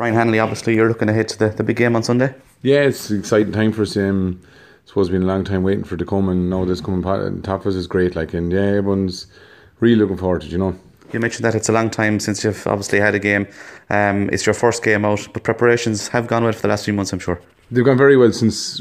Brian Hanley, obviously you're looking ahead to the big game on Sunday. Yeah, it's an exciting time for us. Suppose it's been a long time waiting for it to come, and now this coming on top of us is great. And everyone's really looking forward to it, You mentioned that it's a long time since you've obviously had a game. It's your first game out, but preparations have gone well for the last few months, I'm sure. They've gone very well since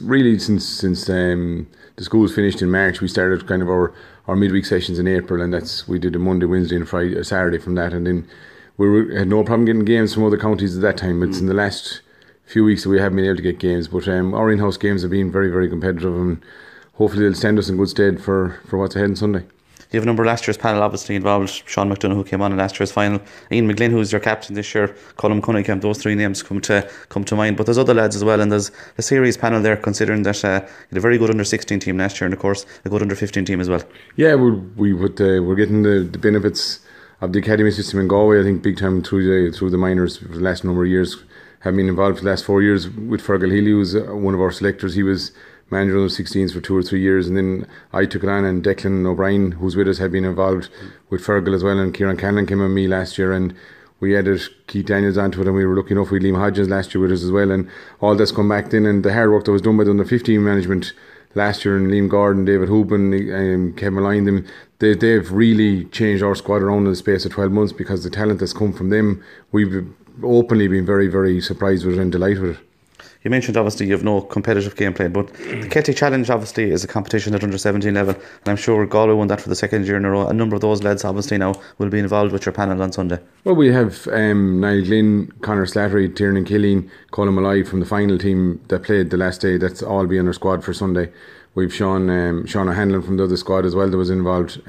the school's finished in March. We started kind of our midweek sessions in April, and we did a Monday, Wednesday and Friday, Saturday from that, and then we had no problem getting games from other counties at that time. It's in the last few weeks that we haven't been able to get games, but our in-house games have been very, very competitive, and hopefully they'll stand us in good stead for what's ahead on Sunday. You have a number of last year's panel obviously involved. Sean McDonough, who came on in last year's final, Ian McGlynn, who's your captain this year, Colm Cunningham. Those three names come to mind, but there's other lads as well, and there's a series panel there, considering that you had a very good under-16 team last year, and of course a good under-15 team as well. Yeah, we're getting the benefits of the academy system in Galway, I think, big time through the minors for the last number of years. Have been involved for the last 4 years with Fergal Healy, who's one of our selectors. He was manager of the 16s for 2 or 3 years, and then I took it on, and Declan O'Brien, who's with us, had been involved with Fergal as well, and Kieran Cannon came with me last year, and we added Keith Daniels onto it, and we were lucky enough with Liam Hodgins last year with us as well, and all that's come back then, and the hard work that was done by the under 15 management last year, and Liam Gordon, David Hoopin, Kevin Maline, they've really changed our squad around in the space of 12 months, because the talent that's come from them, we've openly been very, very surprised with it and delighted with it. You mentioned obviously you have no competitive gameplay, but the Ketty Challenge obviously is a competition at under 17 level, and I'm sure Galway won that for the second year in a row. A number of those lads obviously now will be involved with your panel on Sunday. Well, we have Niall Glynn, Conor Slattery, Tiernan Killeen, Colin Malloy from the final team that played the last day. That's all be in our squad for Sunday. We've Sean O'Hanlon from the other squad as well that was involved.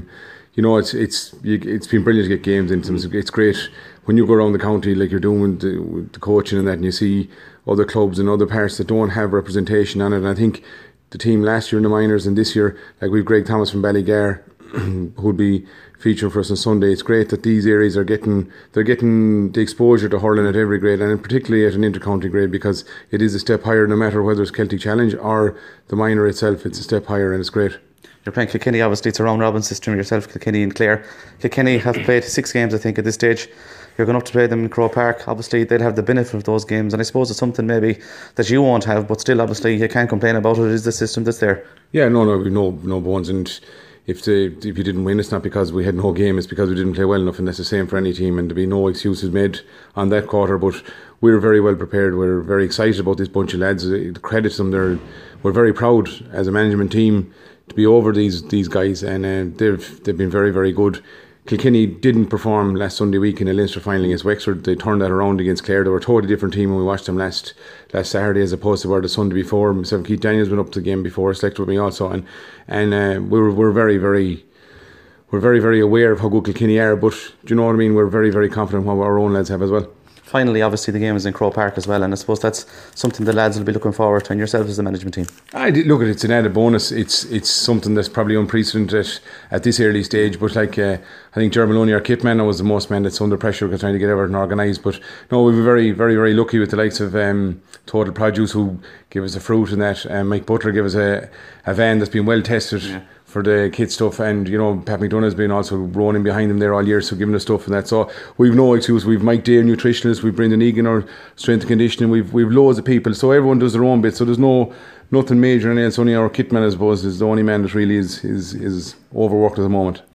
It's been brilliant to get games into them. It's great when you go around the county like you're doing with the coaching and that, and you see other clubs in other parts that don't have representation on it. And I think the team last year in the minors and this year, like we've Greg Thomas from Ballygar who'll be featuring for us on Sunday. It's great that these areas are getting the exposure to hurling at every grade, and particularly at an inter-county grade, because it is a step higher. No matter whether it's Celtic Challenge or the minor itself, it's a step higher, and it's great. You're playing Kilkenny, obviously it's a round robin system, yourself, Kilkenny and Clare. Kilkenny have played 6 games I think at this stage. You're going up to play them in Croke Park. Obviously they'd have the benefit of those games, and I suppose it's something maybe that you won't have, but still obviously you can't complain about it. It is the system that's there. Yeah, no bones. And if you didn't win, it's not because we had no game, it's because we didn't play well enough, and that's the same for any team, and there'll be no excuses made on that quarter. But we're very well prepared. We're very excited about this bunch of lads. The credit to them, we're very proud as a management team to be over these guys, and they've been very, very good. Kilkenny didn't perform last Sunday week in a Leinster final against Wexford. They turned that around against Clare. They were a totally different team when we watched them last Saturday as opposed to where the Sunday before. Myself and Keith Daniels went up to the game before, selected with me also, and we're very, very aware of how good Kilkenny are. But do you know what I mean? We're very, very confident what our own lads have as well. Finally, obviously the game is in Croke Park as well, and I suppose that's something the lads will be looking forward to, and yourself as the management team. Look, it's an added bonus. It's something that's probably unprecedented at this early stage, but I think Ger Maloney, our kit man, was the most man that's under pressure trying to get everything organised. But no, we were very, very, very lucky with the likes of Total Produce, who gave us the fruit and that, and Mike Butler gave us a van that's been well tested. Yeah. For the kit stuff, and Pat McDonough has been also running behind them there all year, so giving us stuff and that. So we've no excuse. We've Mike Day, nutritionist, we've Brendan Egan, our strength and conditioning, we've loads of people, so everyone does their own bit, so there's nothing major, and it's only our kit man, I suppose, is the only man that really is overworked at the moment.